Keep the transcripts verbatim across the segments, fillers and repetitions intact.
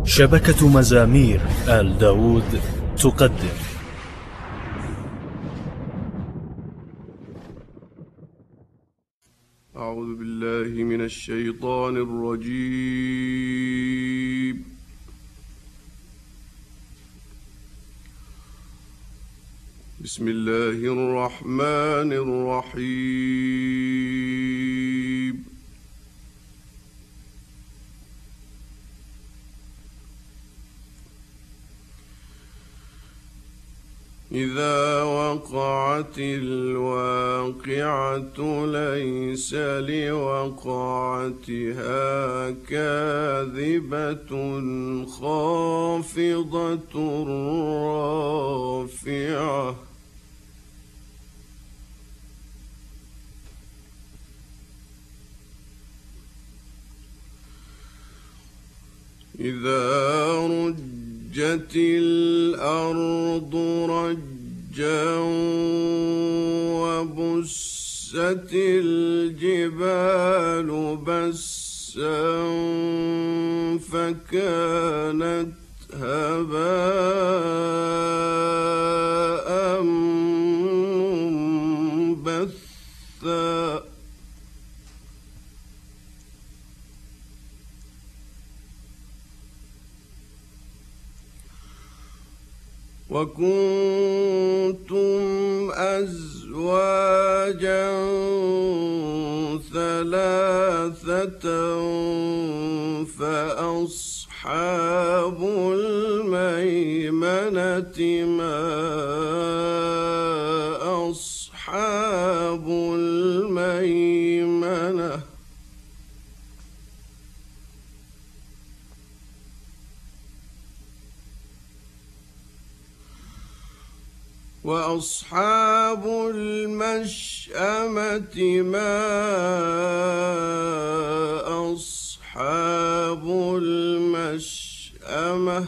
شبكة مزامير آل داود تقدم أعوذ بالله من الشيطان الرجيم. بسم الله الرحمن الرحيم. إذا وقعت الواقعة ليس لوقعتها كاذبة خافضة رافعة إذا رجت الأرض رجا وبست الجبال بسا فكانت هباء منبثا وكنتم أزواجا ثلاثة فأصحاب الميمنة ما أصحاب الميمنة وأصحاب المشأمة ما أصحاب المشأمة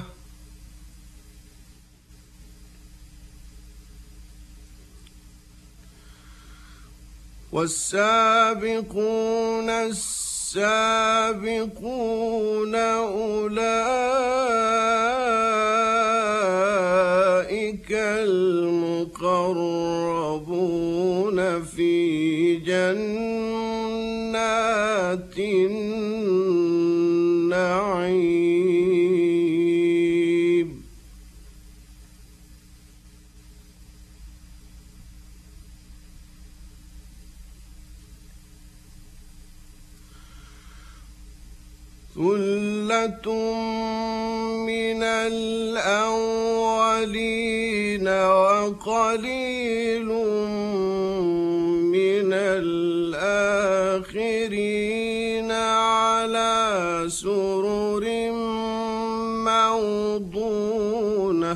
والسابقون السابقون أولئك المقربون في جنات النعيم ثلة من الأولين وقليل من الآخرين على سرر موضونة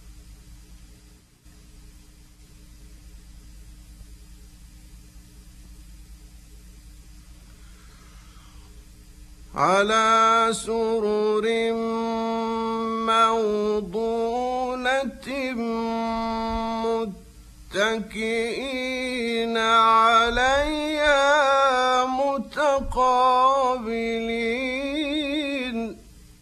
على سرر موضونة متكئين عليها متقابلين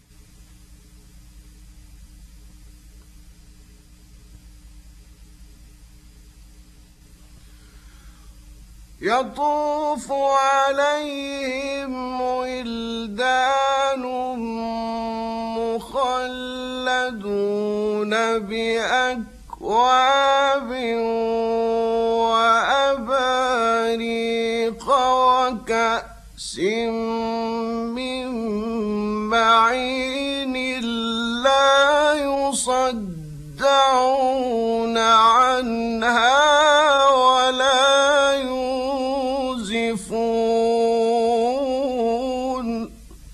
يطوف عليهم ولدان مخلدون بأكواب وأباريق وكأس من معين لا يصدعون عنها ولا ينزفون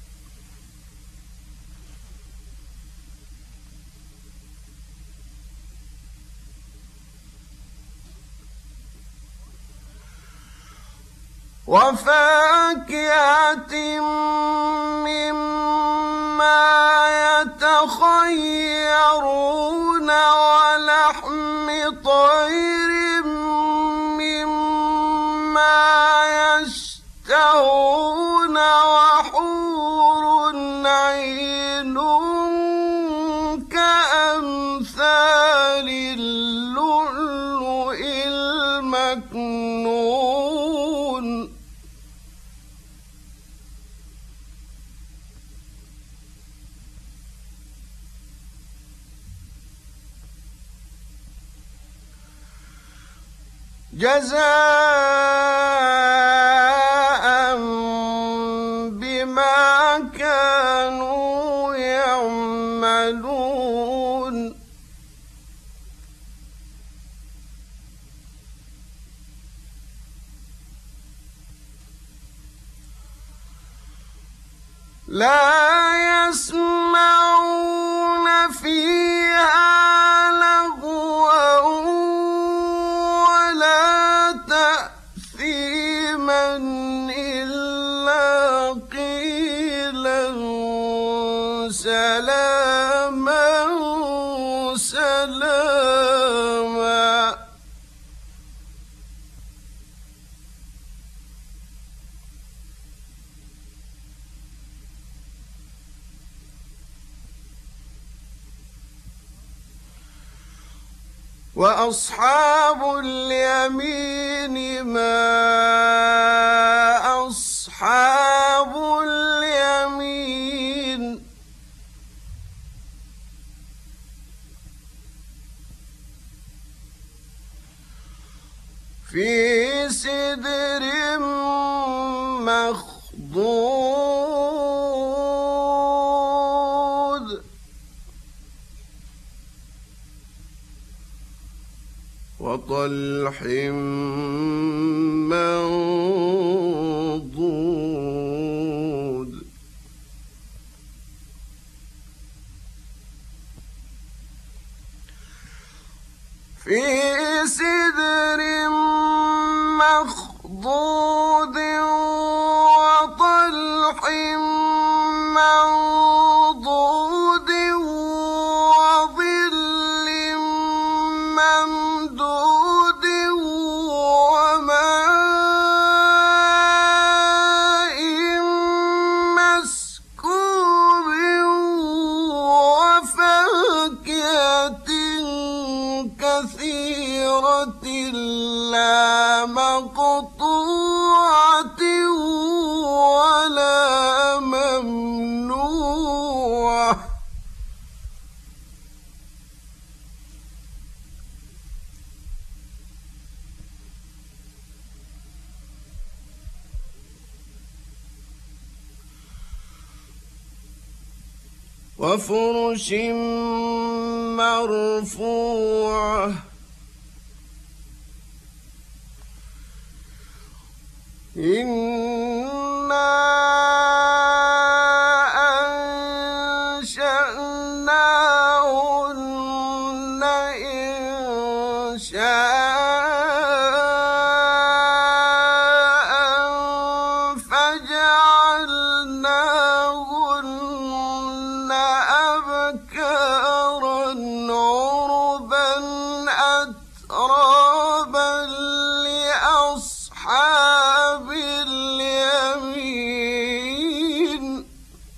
وفاكهة مما يتخيرون ولحم طير مما يشتهون وحور عين جزاء بما كانوا يعملون لا يسمعون فيها لغوا ولا تأثيما إلا قيلا سلاما سلاما وأصحاب اليمين ما أصحاب اليمين في سدر مخضود وطلح منضود في سدر مخضود وطلح منضود وظل ممدود وماء مسكوب وفاكهة كثيرة لا مقطوعة ولا ممنوعة وفرش مرفوعة إنا أنشأناهن إنشاء فجعلناهن أبكارا عربا أترابا لأصحاب اليمين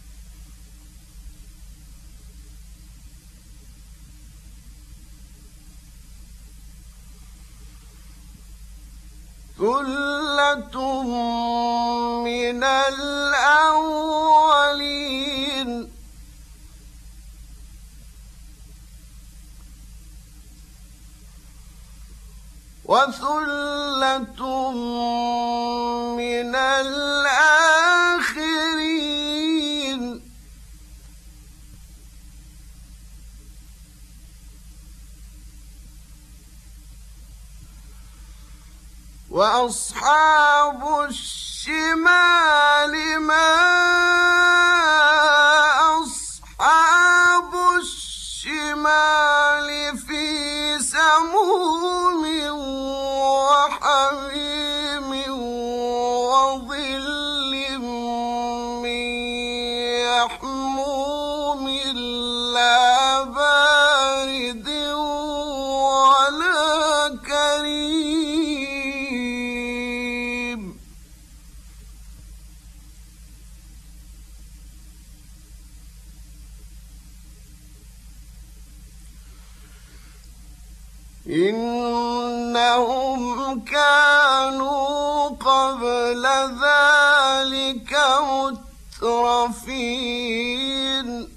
ثلة من الأولين وثلة من الآخرين وأصحاب الشمال ما أصحاب الشمال في سموم وحميم وظل من يحموم لا بارد ولا كريم إنهم كانوا قبل ذلك مترفين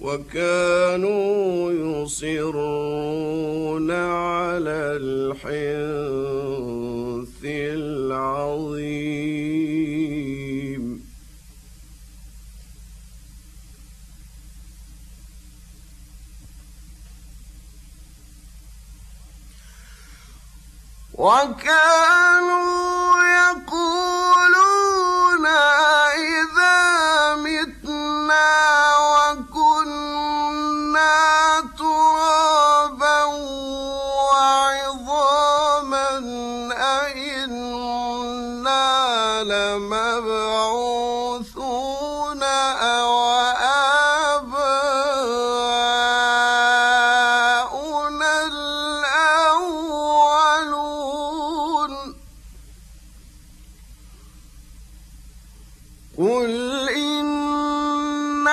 وكانوا يصرون على الحنث العظيم. وكانوا يقولون إذا متنا وكنا ترابا وعظاما أئنا لمبعوثون أو آباؤنا الأولون. قل إن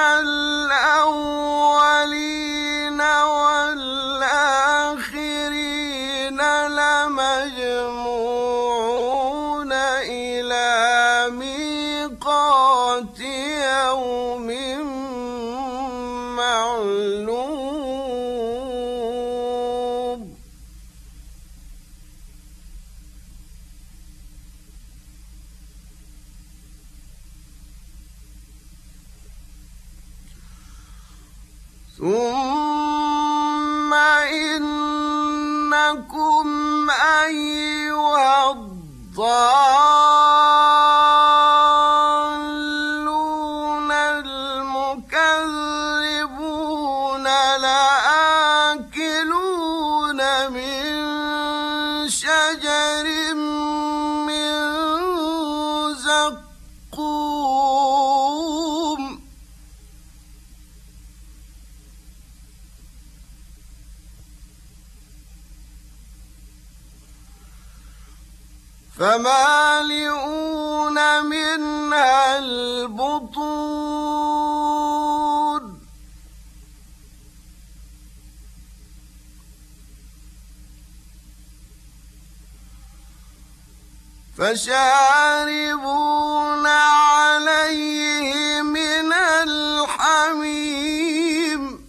الأولين والآخرين لمجموعون إلى ميقات يوم معلوم. ثم إنكم أيها الضالون المكذبون لآكلون من شجر من زقوم. فمالئون منها البطون فشاربون عليه من الحميم.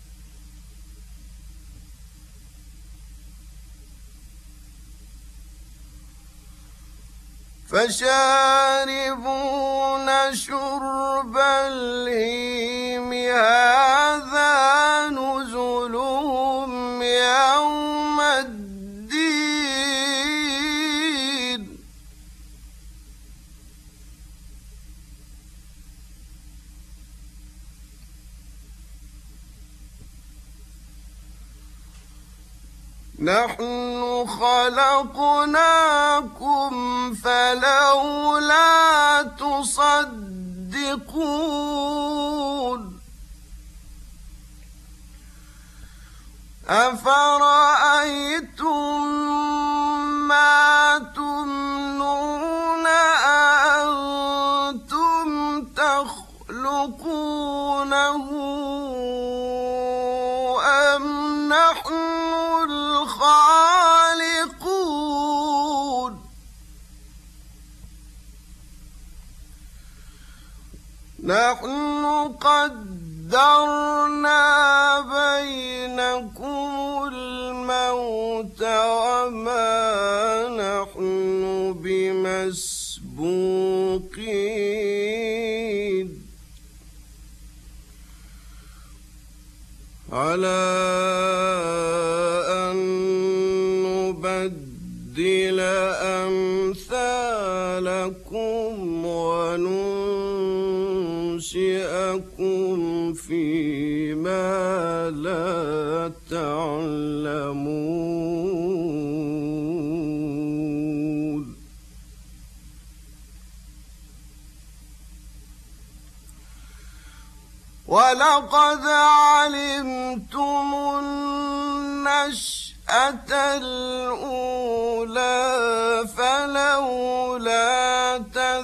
فشاربون شرب الهيم هذا نزلهم يوم الدين. نحن خلقناكم فلولا تصدقون. أفرأيتم ما تمنون أأنتم تخلقونه أم نحن الخالقون؟ نحن قدرنا بينكم الموت وما نحن بمسبوقين على أن نبدل أمثالكم وننشئكم فيما لا تعلمون. ولقد علمتم النشأة الأولى فلولا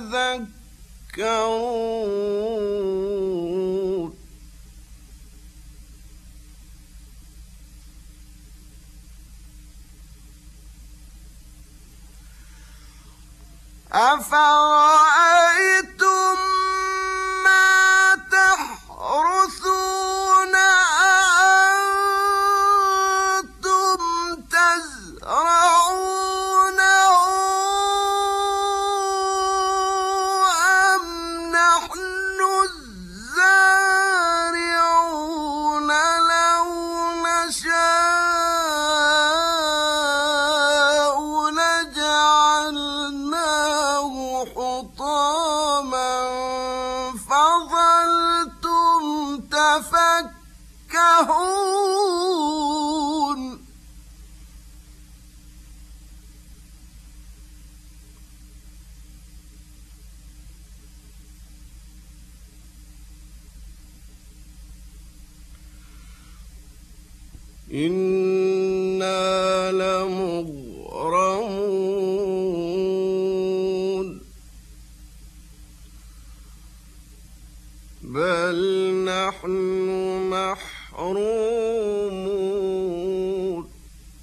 تذكرون. أفرأيتم ما تحرثون إنا لمغرمون بل نحن محرومون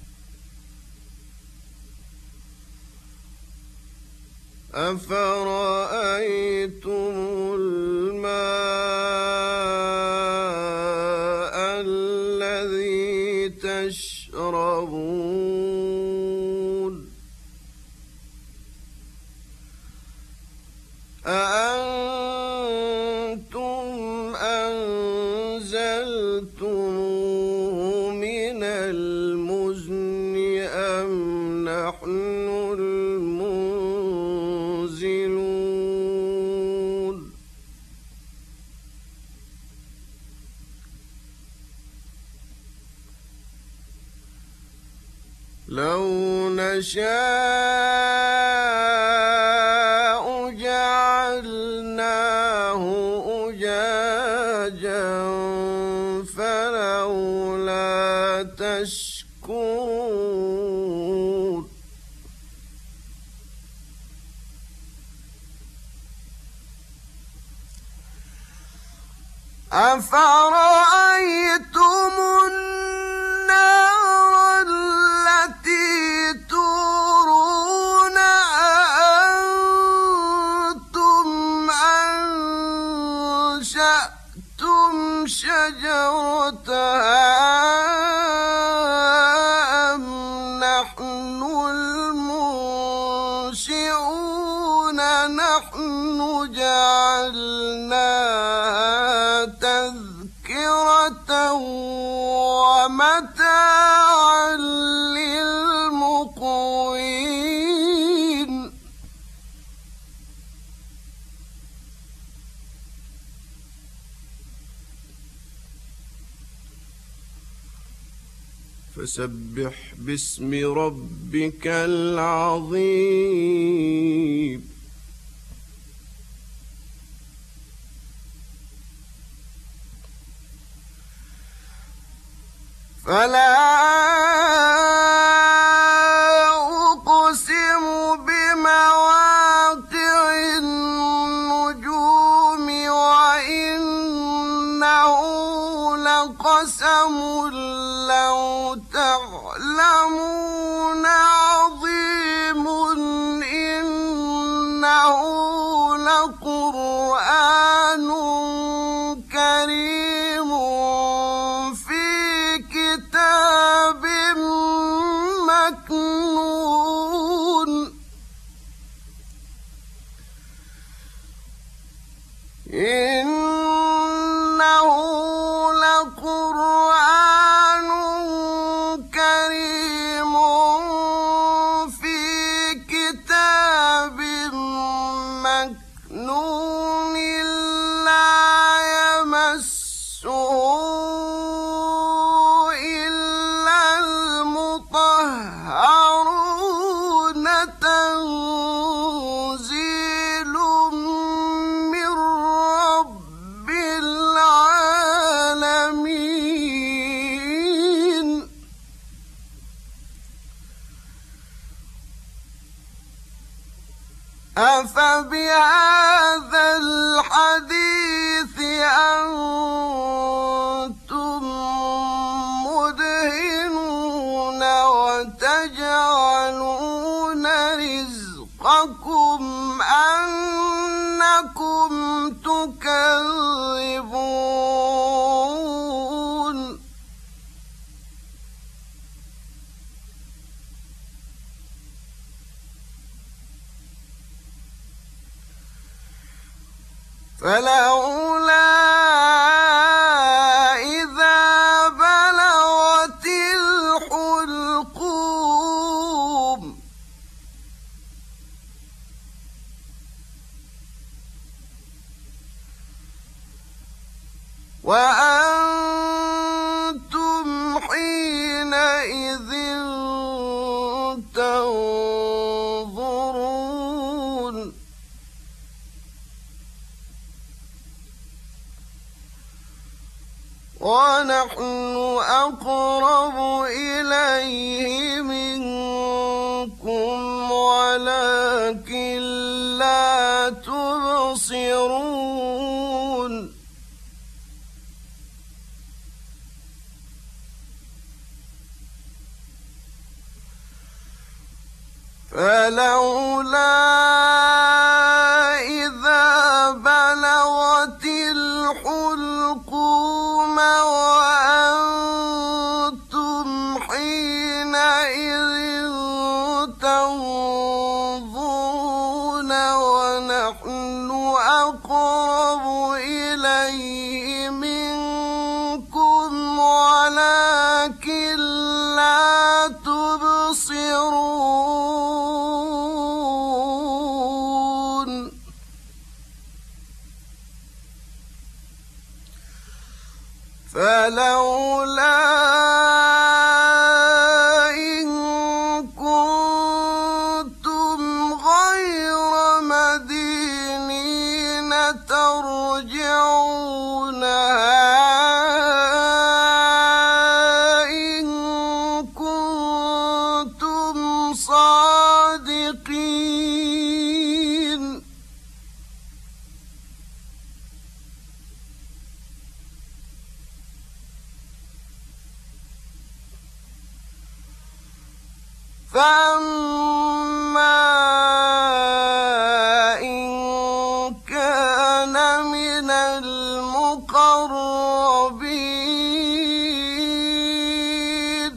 أفرأيتم الماء الذي تشربون أأنتم أنزلتموه من المزن أم نحن المنزلون لو نشاء جعلناه أجاجا فلولا تشكرون أفرأيتم النار التي تورون أأنتم أنشأتم شجرتها أم نحن المنشئون نحن جعلناها تذكرة ومتاعا للمقوين فسبح باسم ربك العظيم فلا أقسم بمواقع النجوم وإنه لقسم لو تعلمون عظيم إنه لقرآن كريم في كتاب مكنون إنه لقرآن كريم في كتاب مكنون لا يمسه إلا المطهرون تنزيل من رب العالمين أفبهذا الحديث أنتم مدهنون وتجعلون رزقكم أنكم تكذبون فلولا إذا بلغت الحلقوم وأنتم حينئذ تنظرون ونحن أقرب إليه منكم ولكن لا تبصرون فلولا إذا بلغت الحلقوم وأنتم حينئذ تنظرون ونحن أقرب إليه منكم ولكن لا تبصرون فلولا إن كنتم غير مدينين ترجعونها إن كنتم صادقين فأما إن كان من المقربين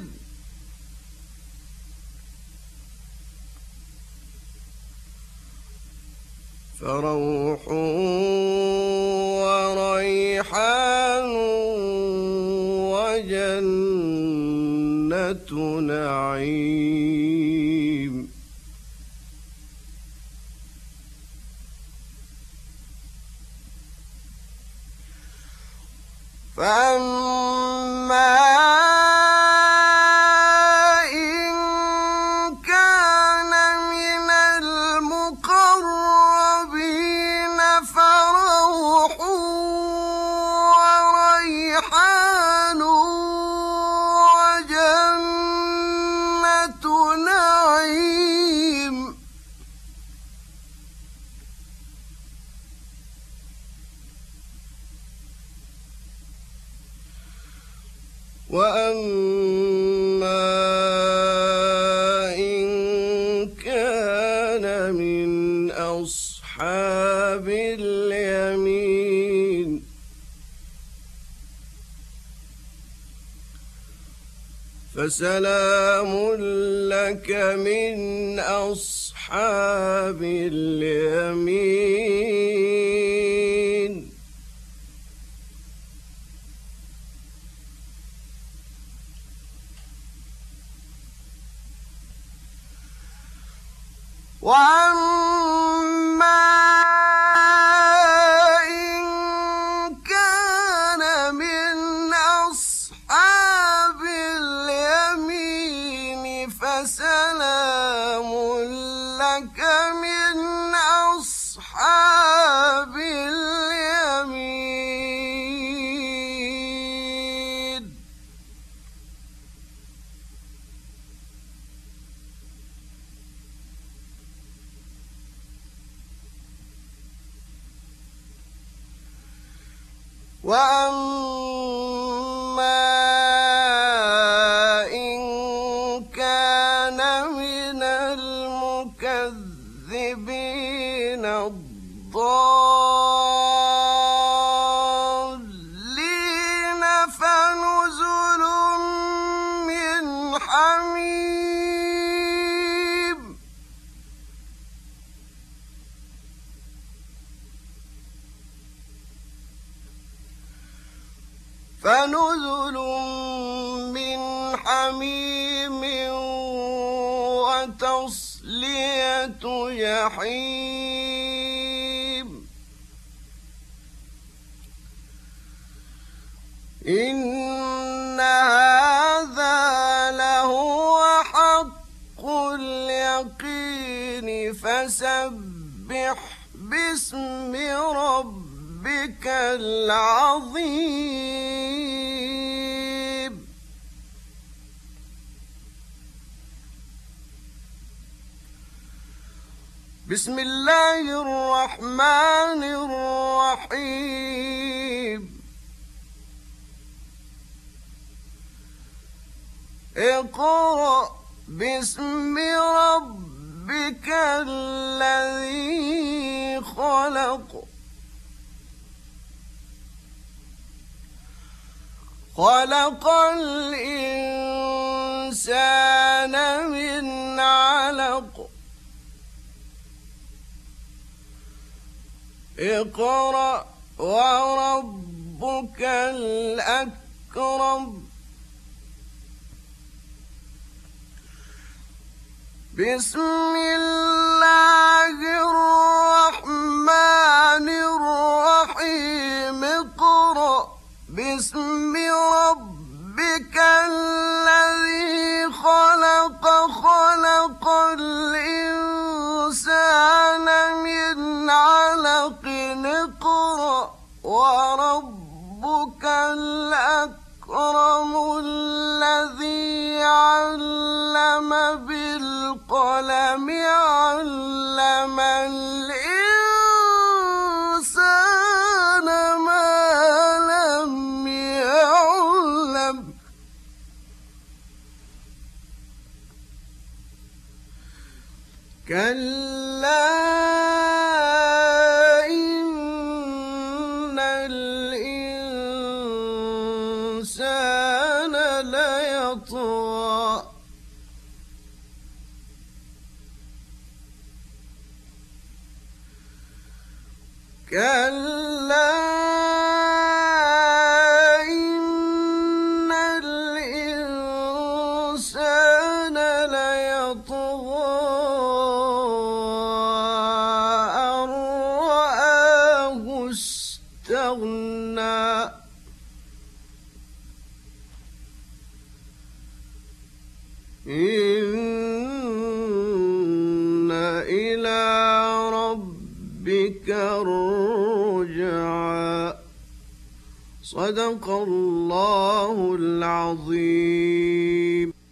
فروح وريحان وجنة نعيم فأما إن كان من المقربين فروح وريحان وجنة نعيم وأما إن كان من أصحاب اليمين فسلام لك من أصحاب اليمين وأما إن كان من أصحاب اليمين فسلام لك من أصحاب اليمين وأما إن كان من المكذبين الضالين فنزل من حميم فنزل من حميم وتصلية جحيم إن هذا لهو حق اليقين فسبح باسم ربك العظيم بسم الله الرحمن الرحيم اقرأ باسم ربك الذي خلق خلق الإنسان من علق اقرأ وربك الأكرم بسم الله الرحمن الرحيم اقرأ باسم ربك الذي خلق خلق الإنسان من علق اقرأ وربك الأكرم الذي علم بالقلم علم الإنسان ما لم يعلم كلا إن الإنسان ليطغى كلا إن الإنسان ليطغى أن رآه استغنى إن إلى ربك الرجعى صدق الله العظيم.